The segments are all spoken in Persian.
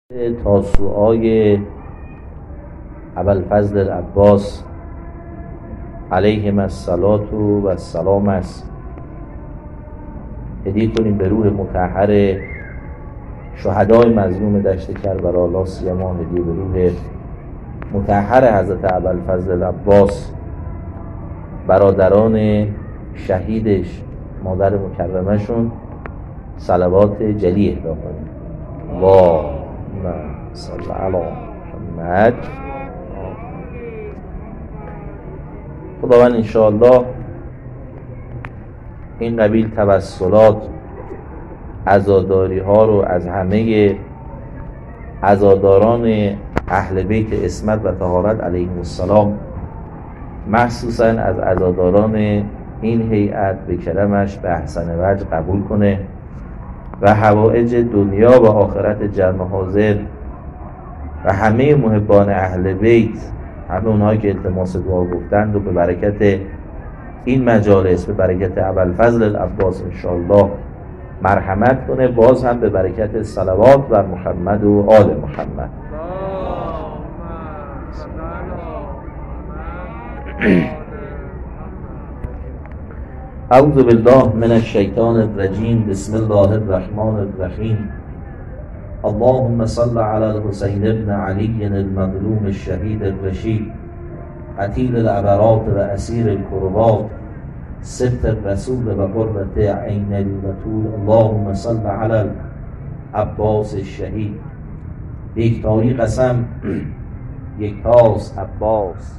تاسوعای ابوالفضل العباس علیهم الصلاة و السلام است. هدیه کنیم به روح مطهر شهدای مظلوم دشت کربلا، لا سیما هدیه به روح مطهر حضرت ابوالفضل العباس، برادران شهیدش، مادر مکرمشون، صلوات جلی اهدا کنیم. اللهم صل علی محمد. خداوند انشاءالله این قبیل توسلات، عزاداری ها رو از همه عزاداران اهل بیت عصمت و طهارت علیهم السلام، مخصوصا از عزاداران این هیئت، به کرمش به احسن وجه قبول کنه و حوائج دنیا و آخرت جمع حاضر و همه محبان اهل بیت، همه اونهایی که التماس دعا گفتند، و به برکت این مجالس، به برکت ابوالفضل العباس انشاءالله مرحمت کنه. باز هم به برکت صلوات بر محمد و آل محمد. اعوذ بالله من الشیطان الرجیم. بسم الله الرحمن الرحیم. اللهم صل على الحسین ابن علی المظلوم الشهید الرشید، قتیل العبرات و اسیر الکربات، سبط الرسول و قرة عین البتول. اللهم صل على العباس الشهید. یکتایی قسم، یکتاست عباس.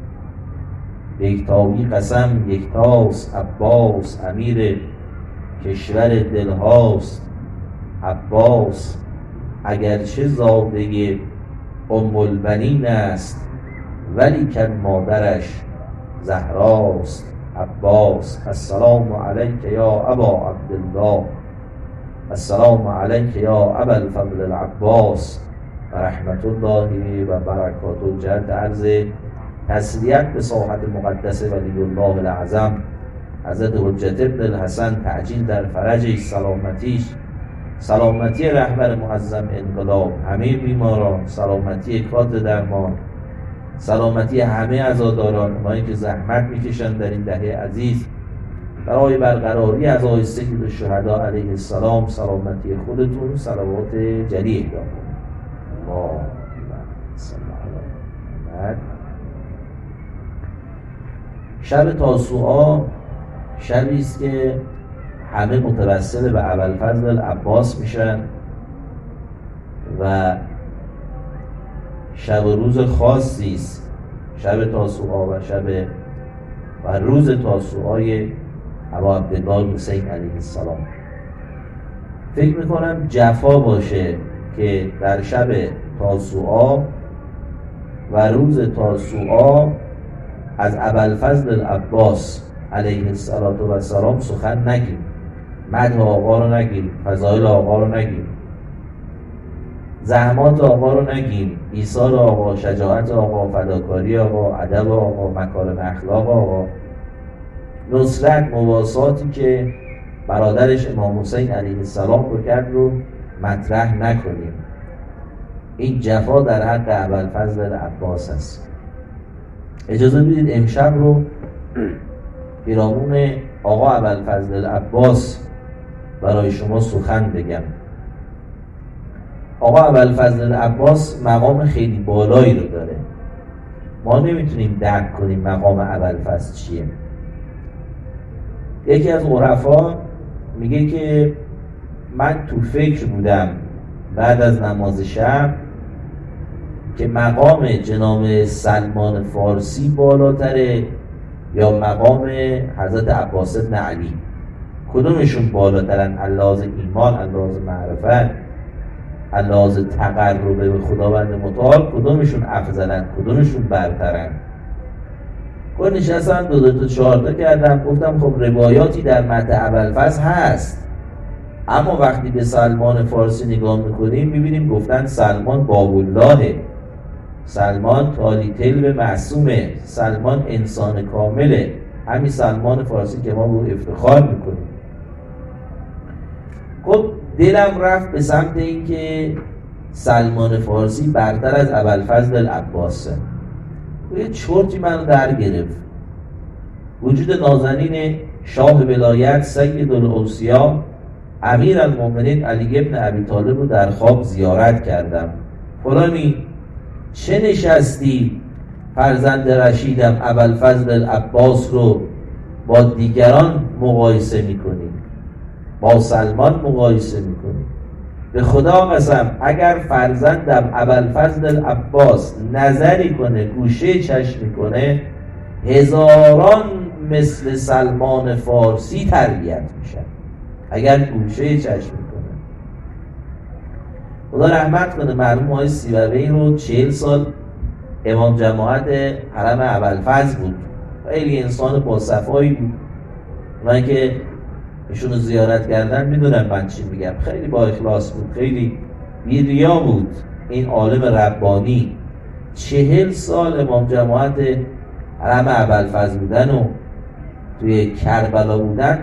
یکتایی قسم، یکتاست عباس. امیر کشور دلهاست عباس، اگرچه زاده ام البنین است، ولی کن مادرش زهراست عباس. السلام علیک یا ابا عبدالله، السلام علیک یا ابوالفضل العباس و رحمت الله و برکاته. جهت عرض تسلیت به ساحت مقدس ولی الله العظم حضرت حجت ابن الحسن، تعجیل در فرجش، سلامتیش، سلامتی رهبر معظم انقلاب، همه بیماران، سلامتی کادر درمان، سلامتی همه عزاداران، اونایی که زحمت میکشن در این دهه عزیز برای برقراری عزای سید الشهدا علیه السلام، سلامتی خودتون، صلوات جلی اهدا کنید. اللهم صل علی محمد. شب تاسوعا شبی است که همه متوسل به ابوالفضل العباس میشن و شب و روز خاصی است. شب تاسوعا و روز تاسوعای ابا عبدالله حسین علیه السلام. فکر میکنم جفا باشه که در شب تاسوعا و روز تاسوعا از ابوالفضل العباس علیه السلام سخن نگیم، مدح آقا رو نگیم، فضایل آقا رو نگیم، زحمات آقا رو نگیم، ایثار آقا، شجاعت آقا، فداکاری آقا، ادب آقا، مکارم اخلاق آقا، نصرت، مواساتی که برادرش امام حسین علیه السلام رو کرد رو مطرح نکنیم. این جفا در حق ابوالفضل العباس است. اجازه بدید امشب رو پیرامون آقا ابوالفضل العباس برای شما سخن بگم. آقا ابوالفضل العباس مقام خیلی بالایی رو داره. ما نمیتونیم درک کنیم مقام ابوالفضل چیه. یکی از عرفا میگه که من تو فکر بودم بعد از نماز شب که مقام جناب سلمان فارسی بالاتره یا مقام حضرت عباس بن علی. کدومشون بالاترن؟ اللحاظ ایمان، اللحاظ معرفت، اللحاظ تقرب به خداوند متعال، کدومشون افضلن، کدومشون برترن؟ که نشستم دو تا چهار تا کردم، گفتم خب روایاتی در متن ابوالفضل هست، اما وقتی به سلمان فارسی نگاه میکنیم میبینیم گفتن سلمان بابالله، سلمان تالیتل به معصومه، سلمان انسان کامله. همین سلمان فارسی که ما به افتخار میکنیم. خب دلم رفت به سمت این که سلمان فارسی برتر از ابوالفضل العباسه. یه چرتی منو در گرفت. وجود نازنین شاه ولایت سید الاوصیا امیر المؤمنین علی ابن ابی طالب رو در خواب زیارت کردم. فلانی چه نشستی فرزند رشیدم ابوالفضل العباس رو با دیگران مقایسه میکنی، با سلمان مقایسه میکنی؟ به خدا قسم اگر فرزندم ابوالفضل العباس نظری کنه گوشه چشمی کنه، هزاران مثل سلمان فارسی تربیت میشن اگر گوشه چشمی کنه. خدا رحمت کنه مرحوم آقای سیبوی رو 40 سال امام جماعت حرم ابوالفضل بود. خیلی انسان با صفایی بود. من که ایشون رو زیارت کردن میدونم من چی میگم. خیلی با اخلاص بود، خیلی بی ریا بود. این عالم ربانی 40 سال امام جماعت حرم ابوالفضل بودن و توی کربلا بودن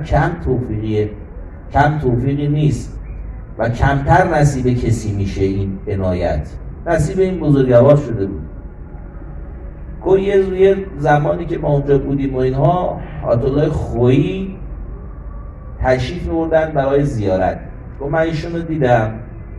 کم توفیقی نیست و کمتر نصیب کسی میشه. این عنایت نصیب این بزرگوار شده بود. یه زمانی که ما اونجا بودیم و اینها، آیت الله خویی تشریف می‌بردن برای زیارت. من ایشون رو دیدم،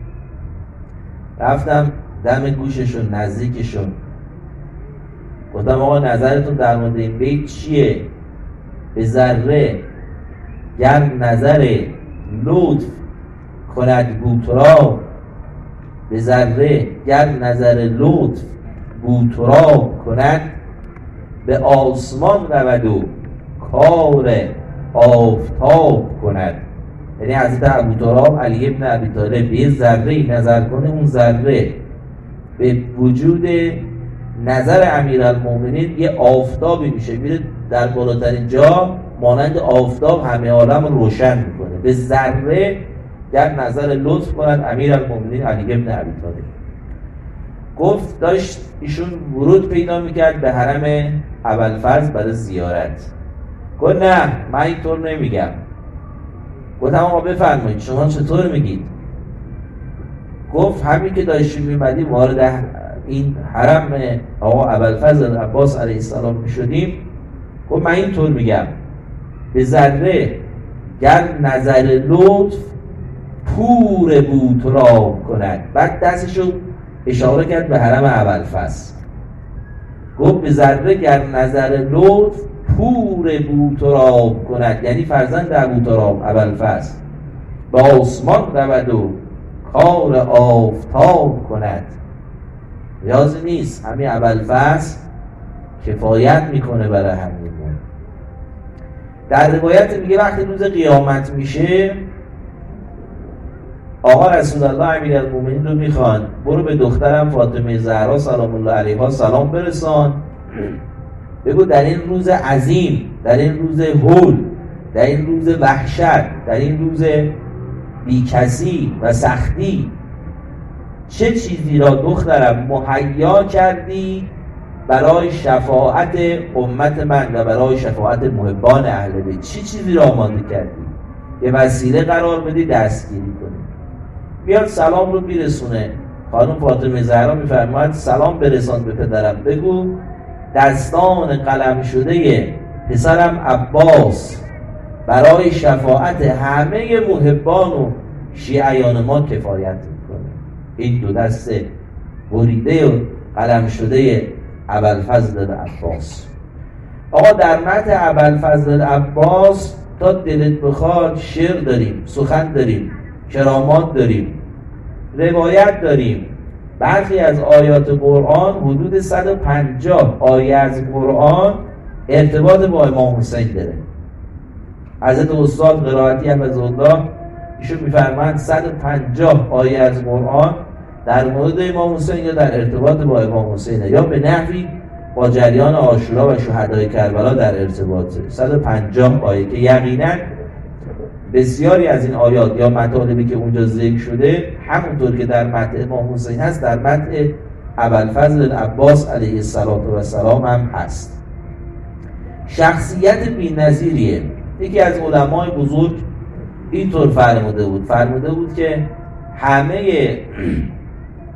رفتم دم گوششون، نزدیکشون، گفتم آقا نظرتون در مورد این بیت چیه؟ به ذره گر نظر لطف کند بوترا، به ذره گر نظر لطف بوترا کند، به آسمان رود و کار آفتاب کند. یعنی حضرت ابوتراب علی ابن ابی طالب به ذره نظر کنه، اون ذره به وجود نظر امیرالمومنین یه آفتابی میشه، میره در بالاترین جا مانند آفتاب همه عالم روشن میکنه. به ذره گر نظر لطف کند امیرالمومنین علی ابن ابی طالب. گفت داشت ایشون ورود پیدا میکرد به حرم ابوالفضل برای زیارت. گفت نه من اینطور نمیگم. گفتم آقا بفرمایید شما چطور میگید؟ گفت همین که داشتیم میمدیم وارد این حرم آقا ابوالفضل العباس علیه السلام میشدیم، گفت من اینطور میگم به ذره گر نظر لطف پور بوتراب کند. بعد دستشو اشاره کرد به حرم ابوالفضل، گفت به ذره گر نظر لطف پور بوتراب کند، یعنی فرزند ابوتراب ابوالفضل به آسمان رود و کار آفتاب کند. نیازی نیست، همین ابوالفضل کفایت میکنه برای همین. در روایت میگه وقتی روز قیامت میشه آقا رسول الله امیرالمومنین رو میخوان برو به دخترم فاطمه زهرا سلام الله علیها سلام برسان، بگو در این روز عظیم، در این روز هول، در این روز وحشت، در این روز بیکسی و سختی چه چیزی را دخترم مهیا کردی برای شفاعت امت من و برای شفاعت محبان اهل بیت؟ چه چیزی را آماده کردی؟ یه وسیله قرار بدی دستگیری کنی. بیاد سلام رو میرسونه. خانم فاطمه زهرا میفرماید سلام برسان به پدرم، بگو دستان قلم شده پسرم عباس برای شفاعت همه محبان و شیعیان ما کفایت میکنه. این دو دسته بریده و قلم شده ابوالفضل العباس. آقا در متن ابوالفضل العباس تا دلت بخواد شعر داریم، سخن داریم، کرامات داریم، روایت داریم. برخی از آیات قرآن حدود 150 آیه از قرآن ارتباط با امام حسین داره. حضرت استاد قرائتی حفظه‌الله ایشون میفرمایند 150 آیه از قرآن در مورد امام حسین یا در ارتباط با امام حسین یا به نحوی با جریان عاشورا و شهدای کربلا در ارتباطه. 150 آیه که یقینا بسیاری از این آیات یا مطالبی که اونجا ذکر شده همونطور که در متن امام حسین هست در متن ابوالفضل العباس علیه السلام هم هست. شخصیت بی‌نظیریه. یکی از علمای بزرگ اینطور فرموده بود که همه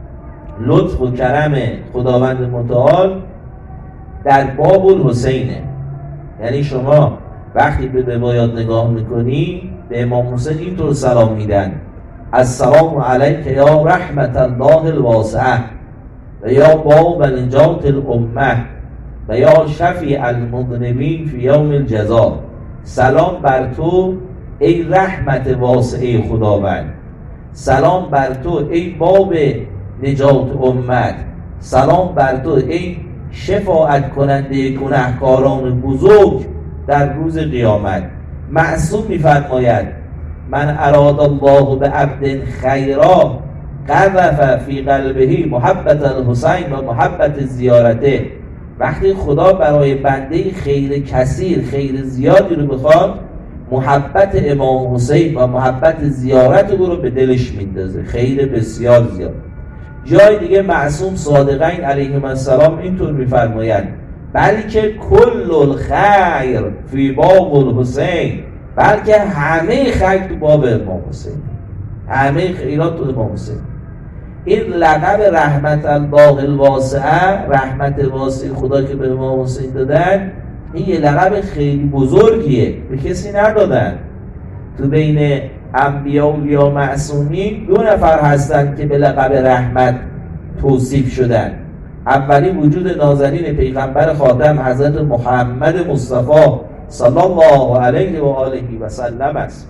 لطف و کرم خداوند متعال در باب الحسینه. یعنی شما وقتی به روایات نگاه میکنی به امام حسین اینطور سلام میدن: السلام علیک یا رحمت الله الواسعه و یا باب نجات الامه و یا شفیع المذنبین فی یوم الجزا. سلام بر تو ای رحمت واسعه خداوند، سلام بر تو ای باب نجات امت، سلام بر تو ای شفاعت کننده گناهکاران بزرگ در روز قیامت. معصوم می‌فرماید: من اراد الله بعبد خیرا قذف فی قلبه محبت الحسین و محبت زیارته. وقتی خدا برای بنده خیر کثیر، خیر زیادی رو بخواد، محبت امام حسین و محبت زیارت او رو به دلش میندازه، خیر بسیار زیاد. جای دیگه معصوم صادقین علیهم السلام اینطور میفرمایند: بلکه کل الخیر فی باب الحسین، بلکه همه خیر تو باب امام حسین، همه خیرات تو امام حسین. این لقب رحمت الله الواسعه، رحمت واسع خدا که به امام حسین دادن، این یه لقب خیلی بزرگیه، به کسی ندادن. تو بین انبیا و اولیاء معصومین 2 نفر هستن که به لقب رحمت توصیف شدن. اولی وجود نازنین پیغمبر خاتم حضرت محمد مصطفی صلی الله علیه و آله و سلم است.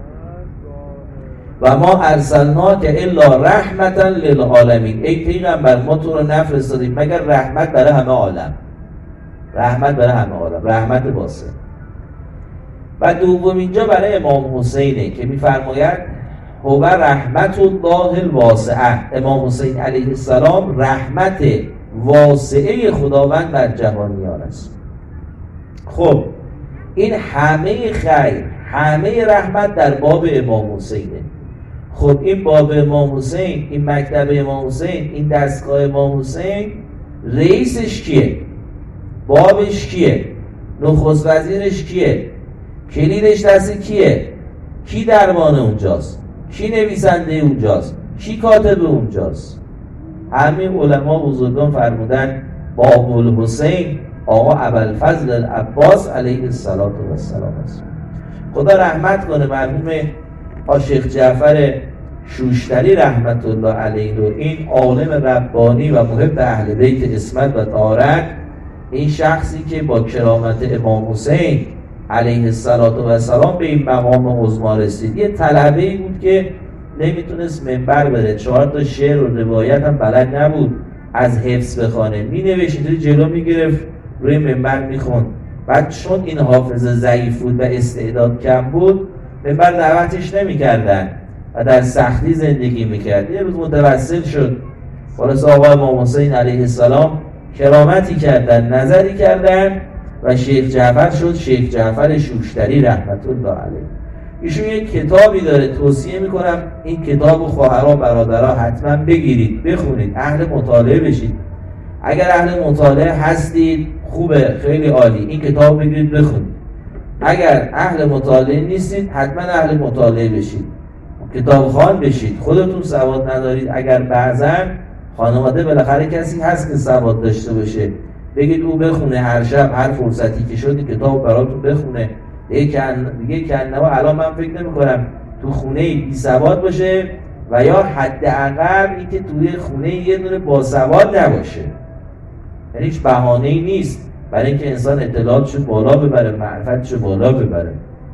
و ما ارسلناک الا رحمتا للعالمین، ای پیغمبر ما تو رو نفرستادیم مگر رحمت برای همه عالم، رحمت برای همه عالم، رحمت واسع. و دومین جا برای امام حسینه که میفرماید: هو رحمت الله الواسعه، امام حسین علیه السلام رحمت واسعه خداوند بر جهانیان است. خب این همه خیر، همه رحمت در باب امام حسینه. خب این باب امام حسین، این مکتب امام حسین، این دستگاه امام حسین، رئیسش کیه؟ بابش کیه؟ نخست وزیرش کیه؟ کلیدش دست کیه؟ کی دربان اونجاست؟ کی نویسنده اونجاست؟ کی کاتب اونجاست؟ همه علما بزرگان فرمودن باب الحسین آقا ابوالفضل العباس علیه السلام است. خدا رحمت کنه مرحوم شیخ جعفر شوشتری رحمت الله علیه، و این عالم ربانی و محب اهل بیت عصمت و طهارت، این شخصی که با کرامت امام حسین علیه السلام به این مقام عظما رسید. یه طلبه‌ای بود که نمیتونست منبر بره، 4 تا شعر و روایت هم بلد نبود از حفظ بخونه، مینوشید جلو میگرفت روی منبر میخوند. بعد چون این حافظه ضعیف بود و استعداد کم بود، منبر دعوتش نمیکردن و در سختی زندگی میکرد. یه روز متوسل شد، خلاص آقا امام حسین علیه السلام کرامتی کردن، نظری کردن و شیخ جعفر شد شیخ جعفر شوشتری رحمت الله علیه. ایشون یک کتابی داره، توصیه میکنم این کتاب و خواهرها برادرها حتما بگیرید، بخونید، اهل مطالعه بشید. اگر اهل مطالعه هستید خوبه، خیلی عالی، این کتاب بگیرید بخونید. اگر اهل مطالعه نیستید حتما اهل مطالعه بشید، کتاب خوان بشید. خودتون سواد ندارید، اگر بعضا خانواده بالاخره کسی هست که سواد داشته باشه، بگید او بخونه، هر شب هر فرصتی که شد کتاب براتون بخونه. دیگه کنما الان من فکر نمی کنم تو خونه بی سواد باشه و یا حداقل این که توی خونه یه دونه با سواد نباشه. یعنی هیچ بهانه‌ای نیست برای اینکه انسان اطلاعاتشو بالا ببره، معرفتشو بالا ببره.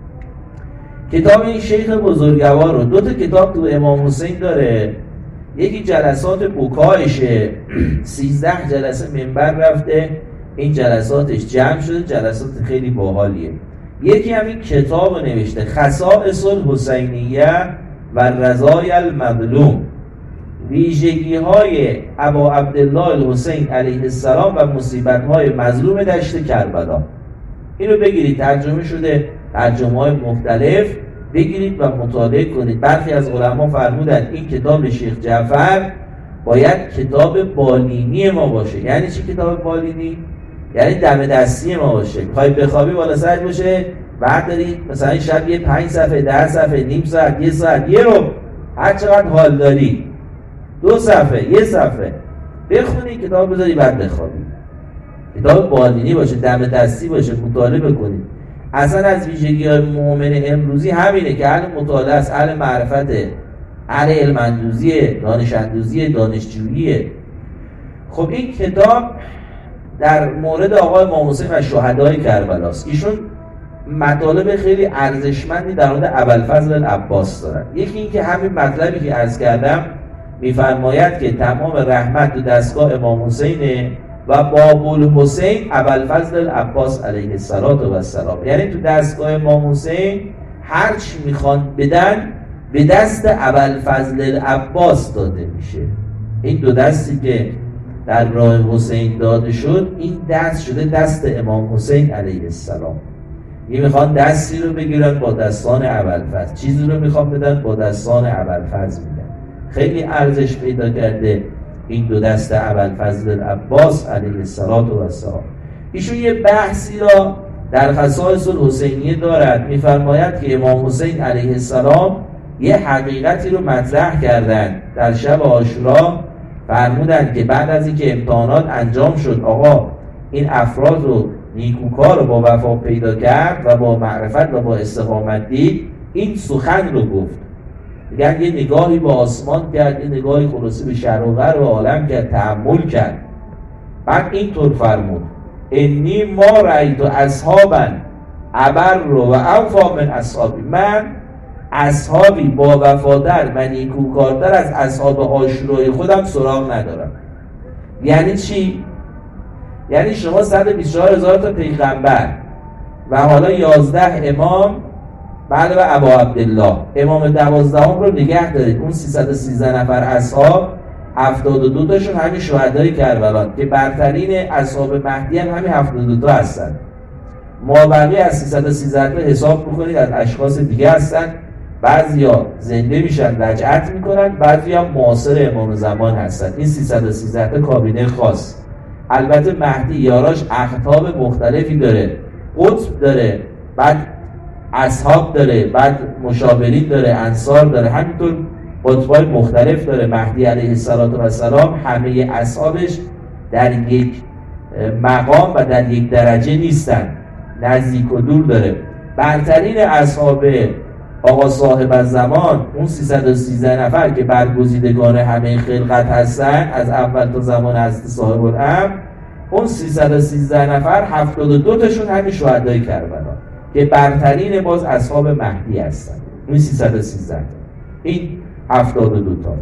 کتاب این شیخ بزرگوار رو 2 تا کتاب تو امام حسین داره. یکی جلسات بکایشه، 13 جلسه منبر رفته، این جلساتش جمع شده، جلسات خیلی باحالیه. یکی همین کتاب نوشته خصائص الحسینیه و رضای المظلوم، ویژگی های ابا عبدالله الحسین علیه السلام و مصیبت های مظلوم دشت کربلا. اینو بگیرید، ترجمه شده، ترجمه های مختلف، بگیرید و مطالعه کنید. برخی از علما فرمودند این کتاب شیخ جعفر باید کتاب بالینی ما باشه. یعنی چی کتاب بالینی؟ یعنی دم دستی ما باشه، میخوای بخوابی بالا سر باشه، بعد داری مثلا شب یه 5 صفحه 10 صفحه نیم ساعت 1 ساعت 1 رو هر چقدر حال داری 2 صفحه 1 صفحه بخونی کتاب بذاری بعد بخوابی. کتاب بالینی باشه، دم دستی باشه، مطالعه کنید. اصلا از ویژگی‌های مؤمن امروزی همینه که اهل مطالعه است، اهل معرفته، اهل علم اندوزیه، دانش اندوزیه، دانشجوییه. خب این کتاب در مورد آقای امام حسین و شهدای کربلاست. ایشون مطالب خیلی ارزشمندی در مورد ابوالفضل العباس دارن. یکی این که همین مطلبی که عرض کردم میفرماید که تمام رحمت تو دستگاه امام حسینه و باب‌الحسین ابوالفضل العباس علیه السلام. یعنی تو دستگاه امام حسین هر چی میخوان بدن به دست ابوالفضل العباس داده میشه. این دو دستی که در راه حسین داده شد، این دست شده دست امام حسین علیه السلام. این میخوان دستی رو بگیرن با دستان ابوالفضل، چیزی رو میخوان بدن با دستان ابوالفضل میدن. خیلی ارزش پیدا کرده این دو دست ابوالفضل العباس علیه السلام. ایشون یه بحثی را در خصائص الحسینیه دارد. میفرماید که امام حسین علیه السلام یه حقیقتی رو مطرح کردن در شب عاشورا. فرمودن که بعد از اینکه امتحانات انجام شد، آقا این افراد رو نیکوکار رو با وفا پیدا کرد و با معرفت و با استقامت دید، این سخن رو گفت. میگن یه نگاهی به آسمان کرد، یه نگاهی خلاصی به شهر و غرب و عالم کرد، تأمل کرد. بعد اینطور فرمود: انی ما رأیت اصحابا ابر و اوفا من اصحابی. من اصحابی با وفادار و نیکوکارتر از اصحاب عاشورای خودم سراغ ندارم. یعنی چی؟ یعنی شما 124,000 تا پیغمبر و حالا 11 امام بعد و ابا عبدالله، امام 12 رو نگه دارید. اون 313 نفر اصحاب 72 تاشون همین شهدای کربلا که برترین اصحاب مهدی هم همین 72 تا هستن. مابقی از 313 تا حساب بکنید از اشخاص دیگه هستن. بعضیا زنده میشن رجعت میکنن، بعضیا معاصر امام زمان هستن. این 313 تا کابینه خاص. البته مهدی یاراش اقطاب مختلفی داره، قطب داره، بعد اصحاب داره، بعد مشاورین داره، انصار داره، همینطور قطبای مختلف داره. مهدی علیه السلام همه اصحابش در یک مقام و در یک درجه نیستن، نزدیک و دور داره. برترین اصحاب آقا صاحب الزمان اون 313 نفر که برگزیدگان همه خلقت هستن از اول تا زمان حضرت صاحب الامر، اون 313 نفر 72 تاشون همین شهدای کربلا که برترین باز اصحاب مهدی هستن. این 313 این 72 تا.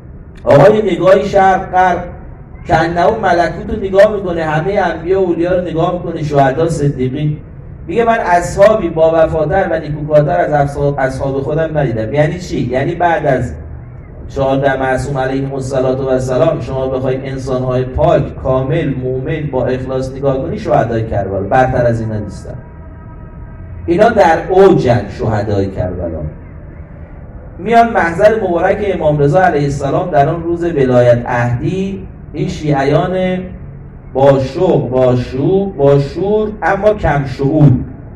آقای نگاهی شرق غرب کنه و ملکوت رو نگاه میکنه، همه انبیا و اولیا رو نگاه میکنه، شهدا، صدیقین. میگه من اصحابی با وفادار و نیکوکارتر از اصحاب خودم ندیدم. یعنی چی؟ یعنی بعد از 14 معصوم علیهم السلام شما بخواید انسان‌های پاک، کامل، مومن با اخلاص نگاه کنی، شهدای کربلا برتر از اینا نیستن. اینا در اوجن شهدای کربلا. میان محضر مبارک امام رضا علیه السلام در اون روز ولایت عهدی، این شیعیان با شور اما کم شعور،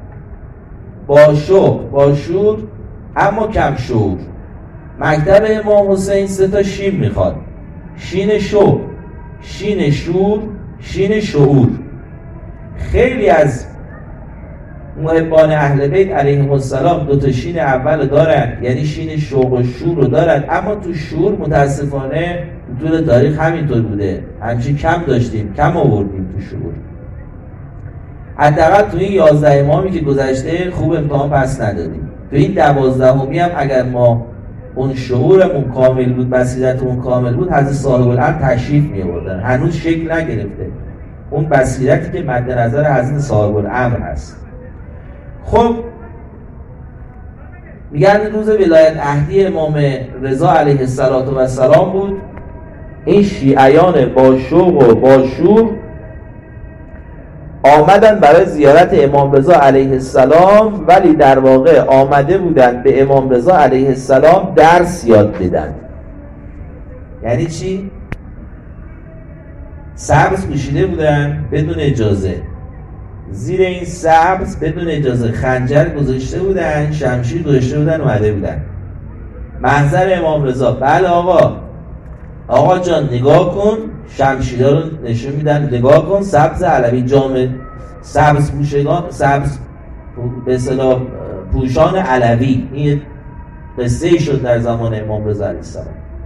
با شور اما کم شعور. مکتب امام حسین 3 تا شین میخواد: شین شوق، شین شور، شین شعور. خیلی از محبان اهل بیت علیهم السلام 2 تا شین اول دارن، یعنی شین شوق و شور رو دارن، اما تو شور متاسفانه طول تاریخ همینطور بوده، همچین کم داشتیم، کم آوردیم تو شعور. حداقل تو این 11 امامی که گذشته خوب امتحان پس ندادیم. تو این 12می هم اگر ما اون شعورمون کامل بود، بصیرتمون کامل بود، حضرت صاحب الامر تشریف می آوردن. هنوز شکل نگرفته اون بصیرتی که مد نظر حضرت صاحب الامر هست. خب میگن روز ولایت عهدی امام رضا علیه السلام بود. این شیعیان با شوق و با شور آمدن برای زیارت امام رضا علیه السلام، ولی در واقع آمده بودن به امام رضا علیه السلام درس یاد بدن. یعنی چی؟ سبز پوشیده بودن بدون اجازه، زیر این سبز بدون اجازه خنجر گذاشته بودن، شمشیر گذاشته بودن، اومده بودن محضر امام رضا. بله آقا، آقا جان نگاه کن، شمشیرها رو نشون میدن، نگاه کن سبز علوی، جامه سبز پوشگان، سبز به اصطلاح پوشان علوی. این قصه شد در زمان امام رضا علیه السلام.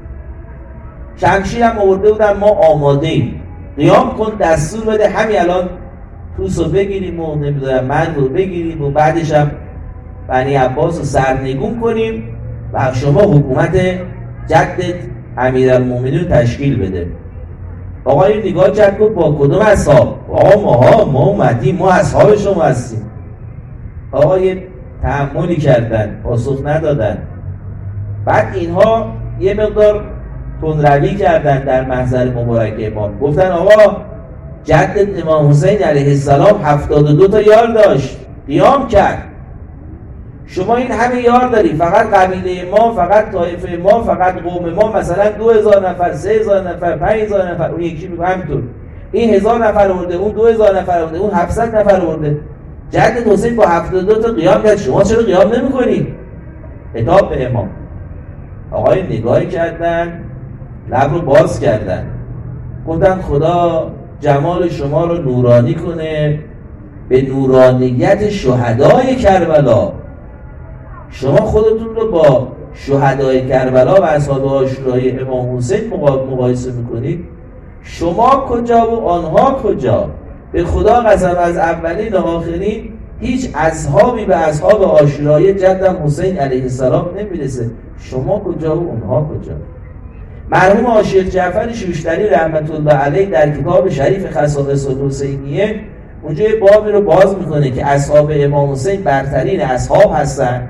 شمشیر هم آورده بودن، ما آماده ایم، قیام کن دستور بده همین الان توس رو بگیریم و نمیدونم من رو بگیریم و بعدش هم بنی عباس رو سرنگون کنیم و شما حکومت جدت امیرالمومنین تشکیل بده. آقا این نگاه کرد گفت با کدوم اصحاب؟ آقا ما اومدیم، ما اصحاب شما هستیم. آقا یه تأملی کردن، پاسخ ندادن. بعد اینها یه مقدار تندروی کردن در محضر مبارک امام، گفتن آقا جدت امام حسین علیه السلام 72 تا یار داشت، قیام کرد، شما این همه یار داری، فقط قبیله ما، فقط طایفه ما، فقط قوم ما مثلا 2000 نفر، 3000 نفر، 5000 نفر، اون یکی میگه همینطور، این 1000 نفر آورده، اون 2000 نفر آورده، اون 700 نفر آورده، جدت حسین با 72 تا قیام کرد، شما چرا قیام نمی‌کنید؟ خطاب به امام. آقای نگاهی کردن، لب رو باز کردن، گفتن خدا جمال شما رو نورانی کنه به نورانیت شهدای کربلا. شما خودتون رو با شهدای کربلا و اصحاب عاشورای امام حسین مقایسه میکنید؟ شما کجا و آنها کجا؟ به خدا قسم از اولین و آخرین هیچ اصحابی به اصحاب عاشورای جدم حسین علیه السلام نمیرسه. شما کجا و اونها کجا؟ مرحوم آشیخ جعفر شوشتری رحمت الله علیه در کتاب شریف خصائص الحسینیه اونجا یه بابی رو باز میکنه که اصحاب امام حسین برترین اصحاب هستن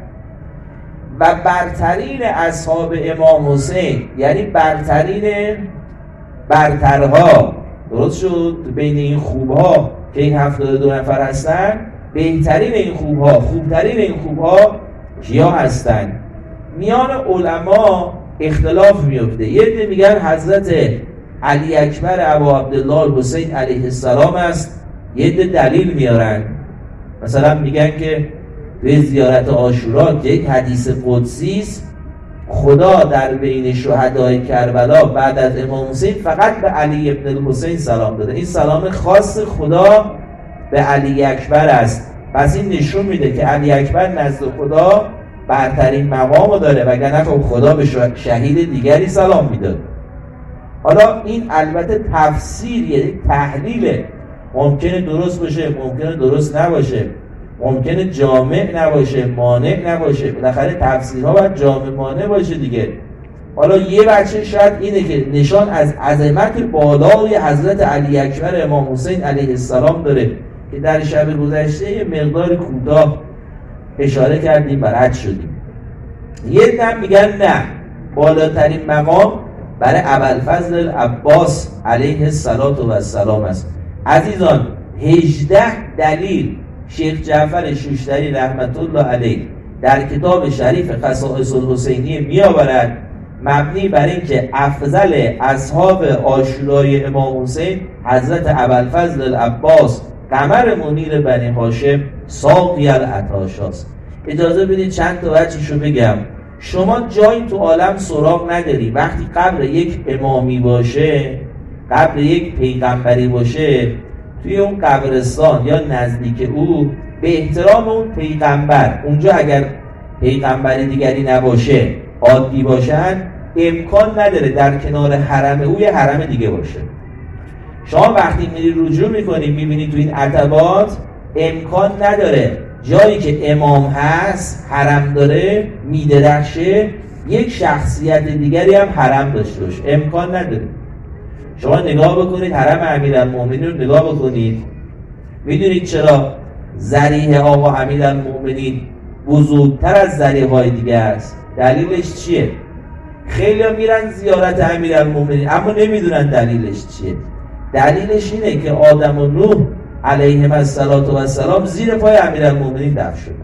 و برترین اصحاب امام حسین یعنی برترین برترها، درست شد؟ بین این خوبها که این 72 نفر هستن، بهترین این خوبها، خوبترین این خوبها کیا هستن؟ میان علما اختلاف میفته. یه عده میگن حضرت علی اکبر ابا عبدالله الحسین علیه السلام است، یه عده دلیل میارن، مثلا میگن که به زیارت عاشورا که یک حدیث قدسی است، خدا در بین شهدای کربلا بعد از امام حسین فقط به علی ابن الحسین سلام داده، این سلام خاص خدا به علی اکبر است. پس این نشون میده که علی اکبر نزد خدا برترین مقامو داره، وگرنه خب خدا به شهید دیگری سلام میداد. حالا این البته تفسیر یعنی تحلیله، ممکنه درست باشه، ممکنه درست نباشه، ممکنه جامع نباشه، مانع نباشه، بالاخره تفسیرها باید جامع مانع باشه دیگه. حالا یه بچه شاید اینه که نشان از عظمت بالای حضرت علی اکبر امام حسین علیه السلام داره که در شب گذشته یه مقدار کوتاه اشاره کردیم و رد شدیم. یه دم میگن نه، بالاترین مقام برای ابوالفضل العباس علیه السلام است. عزیزان 18 دلیل شیخ جعفر شوشتری رحمت الله علیه در کتاب شریف خصائص الحسینیه میآورد مبنی بر اینکه افضل اصحاب عاشورای امام حسین حضرت ابوالفضل العباس قمر منیر بنی هاشم ساقی العطاشاست. اجازه بدید چند تا بچه‌شو بگم. شما جایی تو عالم سراغ نداری وقتی قبر یک امامی باشه، قبر یک پیغمبری باشه، توی اون قبرستان یا نزدیک او به احترام اون پیغمبر، اونجا اگر پیغمبری دیگری نباشه عادی باشن، امکان نداره در کنار حرم او یه حرم دیگه باشه. شما وقتی میری رجوع میکنی میبینی تو این عتبات امکان نداره جایی که امام هست حرم داره میدرخشه یک شخصیت دیگری هم حرم داشته باشه، امکان نداره. شما نگاه بکنید حرم امیرالمومنین رو نگاه بکنید، میدونید چرا ذریح آقا امیرالمومنین بزرگتر از ذریح های دیگه است؟ دلیلش چیه؟ خیلی میرن زیارت امیرالمومنین اما نمیدونن دلیلش چیه. دلیلش اینه که آدم و نوح علیهم السلام زیر پای امیرالمومنین دفن شدن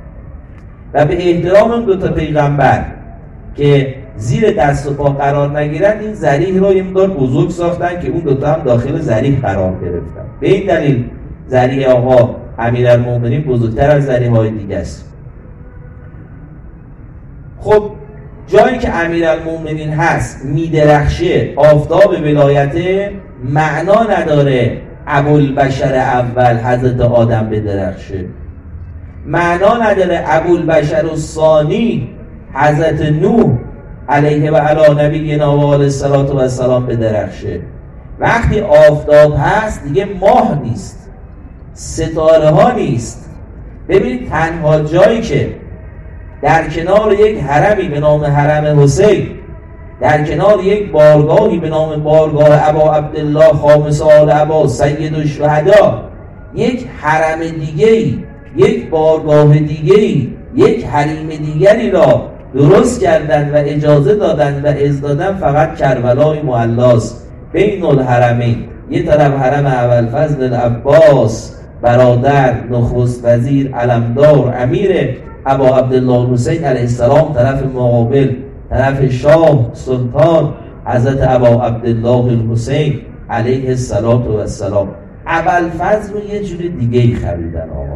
و به احترام اون دو تا پیغمبر که زیر دست و پا قرار نگیرن این ذریح رو یه مقدار بزرگ ساختن که اون دو تا هم داخل ذریح قرار گرفتن. به این دلیل ذریح آقا امیرالمومنین بزرگتر از ذریح های دیگه است. خب جایی که امیرالمومنین هست میدرخشه، آفتاب ولایت، معنا نداره ابوالبشر اول حضرت آدم بدرخشه، معنا نداره ابوالبشر الثانی حضرت نوح علیه و علی نبینا و علیه السلام بدرخشه. وقتی آفتاب هست دیگه ماه نیست، ستاره ها نیست. ببینید تنها جایی که در کنار یک حرمی به نام حرم حسین، در کنار یک بارگاهی به نام بارگاه ابا عبدالله خامس آل ابا سید الشهدا، یک حرم دیگه‌ای، یک بارگاه دیگه‌ای، یک حریم دیگری را درست کردند و اجازه دادند و اذن دادند، فقط کربلای معلاست بین الحرمین. یه طرف حرم ابوالفضل العباس برادر نخست وزیر علمدار امیر ابا عبدالله حسین علیه السلام، طرف مقابل طرف شاه سلطان حضرت ابا عبدالله الحسین علیه السلام. ابوالفضل رو یه جور دیگه ای خریدن آقا.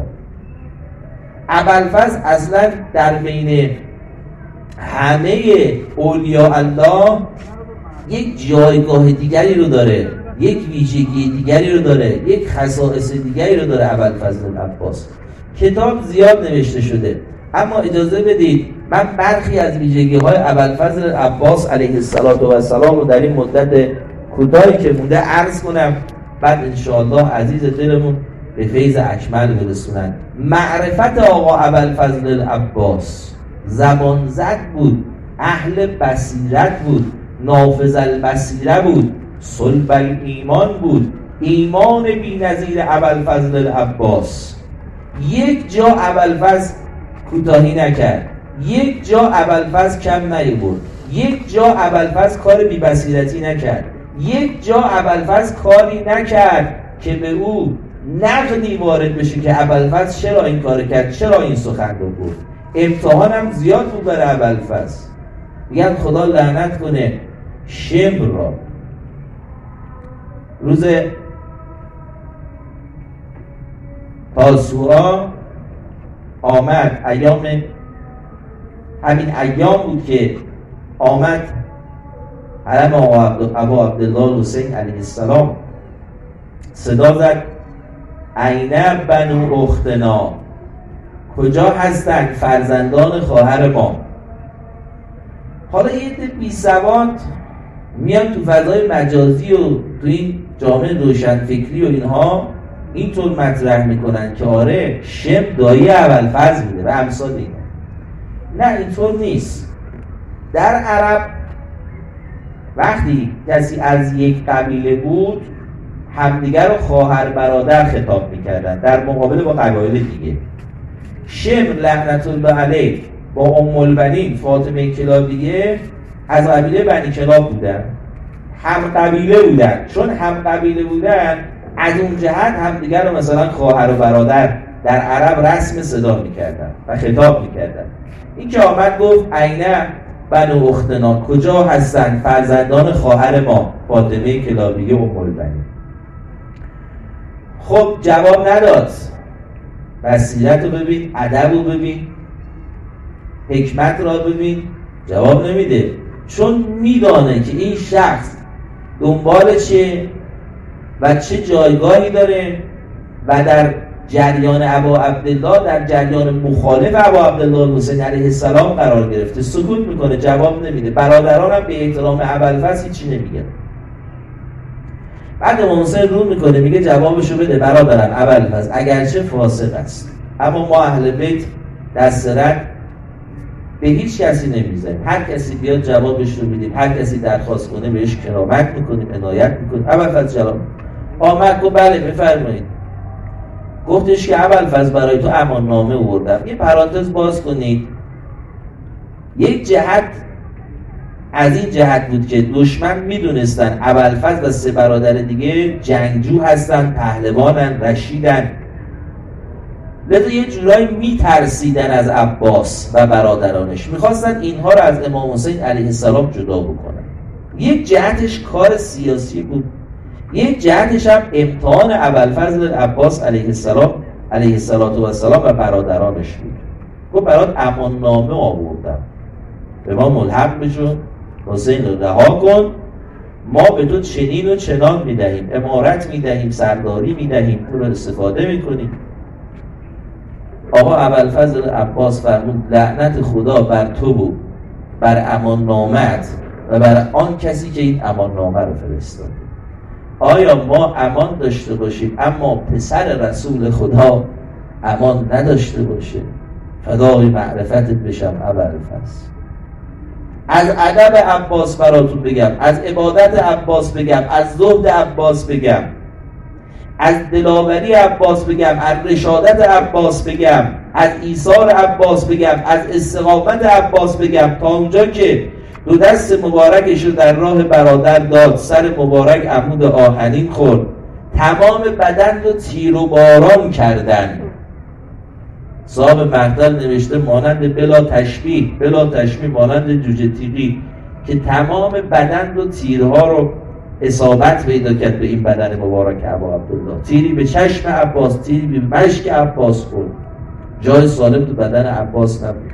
ابوالفضل اصلا در بین همه اولیاء الله یک جایگاه دیگری رو داره، یک ویژگی دیگری رو داره، یک خصائص دیگری رو داره ابوالفضل العباس. کتاب زیاد نوشته شده، اما اجازه بدید من برخی از ویژگی‌های ابوالفضل العباس علیه السلام رو در این مدت کوتاهی که مونده عرض کنم، بعد انشاءالله عزیز دلمون به فیض اکمل برسونن. معرفت آقا ابوالفضل العباس، زبان زد بود، اهل بصیرت بود، نافذ البصیره بود، صلب الایمان بود، ایمان بی‌نظیر ابوالفضل العباس. یک جا ابوالفضل کوتاهی نکرد، یک جا ابوالفضل کم نیاورد، یک جا ابوالفضل کار بی بصیرتی نکرد، یک جا ابوالفضل کاری نکرد که به او نقدی وارد بشه که ابوالفضل چرا این کار کرد، چرا این سخن رو گفت. امتحان هم زیاد بود برای ابوالفضل. میگن خدا لعنت کنه شمر را. روز تاسوعا آمد، همین ایام بود که آمد حرم ابا عبدالله حسین علیه السلام، صدا زد اینه بنو اختنا، کجا هستند فرزندان خواهر ما. حالا یه عده بی سواد میان تو فضای مجازی و تو این جامعه روشنفکری و اینها اینطور مطرح میکنن که آره شم دایی ابوالفضل بوده و امثال این. نه اینطور نیست. در عرب وقتی کسی از یک قبیله بود همدیگر رو خواهر برادر خطاب میکردن در مقابل با قبایل دیگه. شمر لعنت الله علیه با ام البنین فاطمه کلابیه از قبیله بنی کلاب بودن، هم قبیله بودن. چون هم قبیله بودن از اون جهت همدیگر رو مثلا خواهر و برادر در عرب رسم صدا میکردن و خطاب میکردن. این که آمد گفت اینه بنو اختنا، کجا هستن فرزندان خواهر ما فاطمه کلابیه ام البنین. خب جواب نداد. بصیرت رو ببین، ادب رو ببین، حکمت را ببین، جواب نمیده. چون میدانه که این شخص دنبال چه و چه جایگاهی داره و در جریان ابا عبدالله، در جریان مخالف ابا عبدالله حسین علیه السلام قرار گرفته. سکوت میکنه، جواب نمیده. برادرانم به احترام ابوالفضل هیچی نمیگه. بعد امام حسین رو میکنه میگه جوابشو بده برادرم ابوالفضل اگرچه فاسق است، اما ما اهل بیت دست رد به هیچ کسی نمیزنیم. هر کسی بیاد جوابش رو میدیم، هر کسی درخواست کنه بهش کرامت میکنیم، عنایت میکنیم. ابوالفضل جواب آمد گفت بله بفرمایید. گفتش که ابوالفضل برای تو امان نامه آوردم. یه پرانتز باز کنید. یک جهت از این جهت بود که دشمن میدونستن ابوالفضل و سه برادر دیگه جنگجو هستن، پهلوانن، رشیدن، لذا یه جورایی میترسیدن از عباس و برادرانش، میخواستن اینها رو از امام حسین علیه السلام جدا بکنن. یک جهتش کار سیاسی بود، یک جهتش هم امتحان ابوالفضل العباس علیه السلام و برادرانش بود. گفت برات امان نامه آوردم به ما ملحق بشون، حسین رو رها کن، ما به تو چنین و چنان میدهیم، امارت میدهیم، سرداری میدهیم، تو رو استفاده میکنیم. آقا ابوالفضل عباس فرمود لعنت خدا بر تو بود، بر امان نامت و بر آن کسی که این امان نامه رو فرستاده. آیا ما امان داشته باشیم اما پسر رسول خدا امان نداشته باشه؟ فدای معرفتت بشم ابوالفضل. از ادب عباس براتون بگم، از عبادت عباس بگم، از زهد عباس بگم، از دلاوری عباس بگم، از رشادت عباس بگم، از ایثار عباس بگم، از استقامت عباس بگم، تا اونجا که دو دست مبارکش رو در راه برادر داد، سر مبارک عمود آهنین خورد، تمام بدن رو تیر و باران کردن. صاحب مقدل نوشته مانند بلا تشبیه مانند جوجه تیغی که تمام بدن رو تیرها رو اصابت پیدا کرد به این بدن مبارک ابا عبدالله. تیری به چشم عباس، تیری به مشک عباس خورد، جای سالم تو بدن عباس نبود.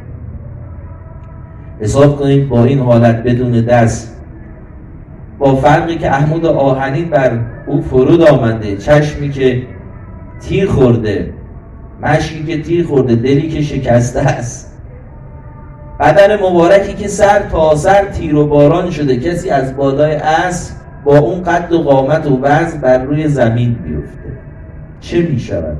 حساب کنید با این حالت بدون دست، با فرقی که عمود آهنین بر او فرود آمده، چشمی که تیر خورده، مشکی که تیر خورده، دلی که شکسته است، بدن مبارکی که سر تا سر تیر و باران شده، کسی از بالای اسب با اون قد و قامت و وزن بر روی زمین بیفته، چه می شود؟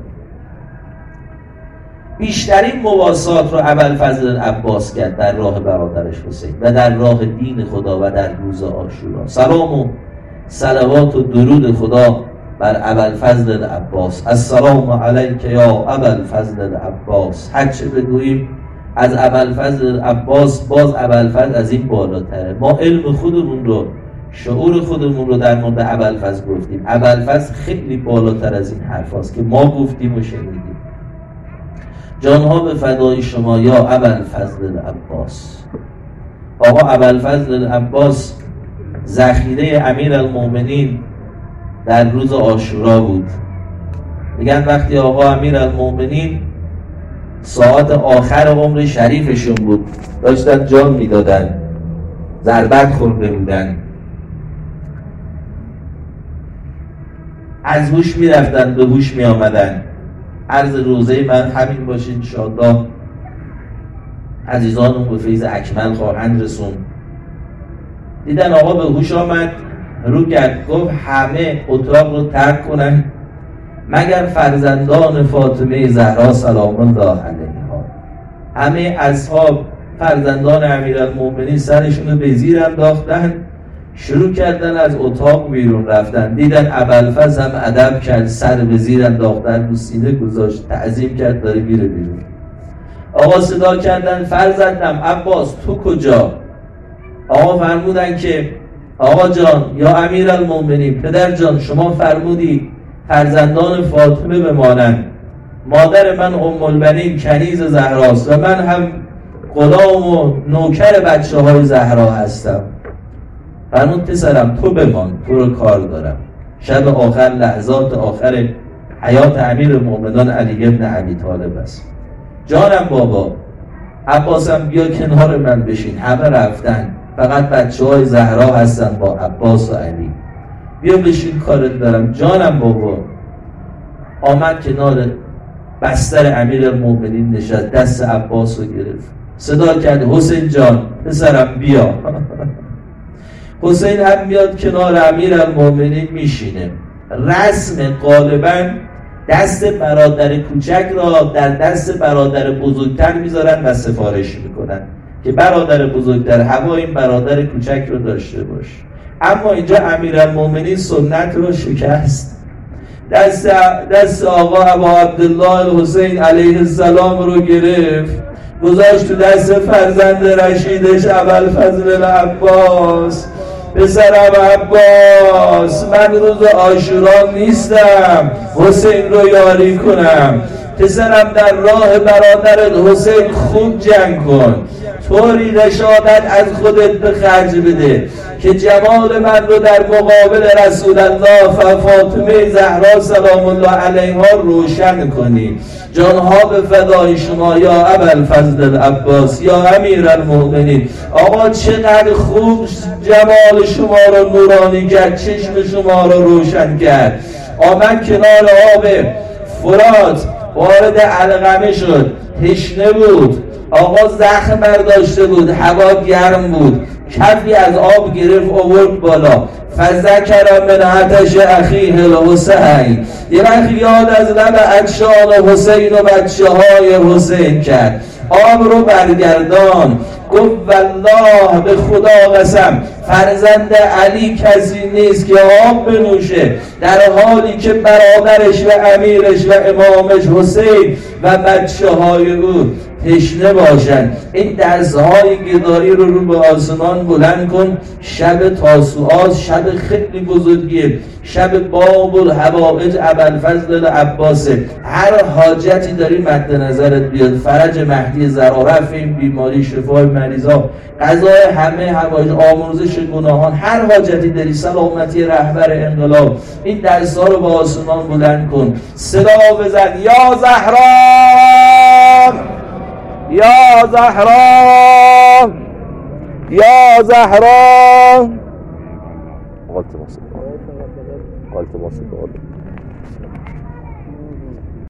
بیشترین مواسات رو ابوالفضل عباس کرد در راه برادرش حسین و در راه دین خدا و در روز عاشورا. سلام و صلوات و درود خدا بر ابوالفضل عباس. السلام علیک یا ابوالفضل عباس. هر چه بگوییم از ابوالفضل عباس، باز ابوالفضل از این بالاتره. ما علم خودمون رو، شعور خودمون رو در مورد ابوالفضل گفتیم، ابوالفضل خیلی بالاتر از این حرف هاست که ما گفتیم و شنیدیم. جانها به فدای شما یا ابوالفضل عباس. آقا ابوالفضل عباس ذخیره امیرالمومنین در روز عاشورا بود. میگن وقتی آقا امیرالمومنین ساعت آخر عمر شریفشون بود، داشتن جان میدادن، ضربت خورده بودن، از هوش میرفتن به هوش میآمدن. عرض روزه من همین باشه انشاءالله، عزیزانم به فیض اکمل خواهند رسون. دیدن آقا به هوش آمد، رو کرد، گفت همه اتاق رو ترک کنن مگر فرزندان فاطمه زهرا سلام الله علیها. همه اصحاب فرزندان امیرالمومنین سرشون رو به زیر انداختن، شروع کردن از اتاق بیرون رفتن. دیدن ابوالفضل هم ادب کرد، سر به زیر انداختن، رو سینه گذاشت، تعظیم کرد، داره میره بیرون. آقا صدا کردن فرزندم عباس تو کجا؟ آقا فرمودن که آقا جان یا امیرالمومنین، پدر جان شما فرمودی فرزندان فاطمه بمانند، مادر من ام البنین کنیز زهراست و من هم غلام و نوکر بچه های زهرا هستم. فرمود پسرم تو بمان، تو رو کار دارم. شب آخر، لحظات آخر حیات امیرالمومنین علی ابن ابی طالب است. جانم بابا، عباسم بیا کنار من بشین، همه رفتن، فقط بچه های زهرا هستن با عباس و علی، بیا بشین کارت دارم. جانم بابا. آمد کنار بستر امیرالمومنین نشست، دست عباس رو گرفت، صدا کرد حسین جان پسرم بیا. حسین هم میاد کنار امیرالمومنین میشینه. رسم غالبا دست برادر کوچک را در دست برادر بزرگتر میذارن و سفارش میکنن که برادر بزرگتر هوا این برادر کوچک رو داشته باش. اما اینجا امیرالمومنین سنت رو شکست، دست آقا ابا عبدالله الحسین علیه السلام رو گرفت، گذاشت تو دست فرزند رشیدش ابوالفضل عباس. پسرم عباس، من روز عاشورا نیستم حسین رو یاری کنم، پسرم در راه برادرت حسین خوب جنگ کن، طوری رشادت از خودت به خرج بده که جمال من رو در مقابل رسول الله و فاطمه زهرا سلام الله علیها روشن کنی. جانها به فدای شما یا ابوالفضل العباس، یا امیرالمؤمنین. آقا چقدر خوب جمال شما رو نورانی کرد، چشم شما رو روشن کرد. آمد کنار آب فرات، وارد علقمه شد، تشنه بود، آقا زخم برداشته بود، هوا گرم بود، کفی از آب گرفت آورد بالا. فذکر من عطش اخیه الحسین، یه وقت یاد از لب عطشان حسین و بچه های حسین کرد. آب رو برگردان، گفت والله به خدا قسم فرزند علی کسی نیست که آب بنوشه در حالی که برادرش و امیرش و امامش حسین و بچه های او تشنه باشن. این درس‌های گدایی رو به آسمان بلند کن. شب تاسوعا شب خیلی بزرگیه، شب باب الحوائج ابوالفضل العباسه. هر حاجتی داری مد نظرت بیاد، فرج مهدی زرا، رفع این بیماری، شفای مریضا، قضای همه حوائج، آمرزش گناهان، هر حاجتی داری، سلامتی رهبر انقلاب، این درس‌ها رو به آسمان بلند کن. صدا بزن یا زهرا، یا زهرا، یا زهرا. قلت موسیقى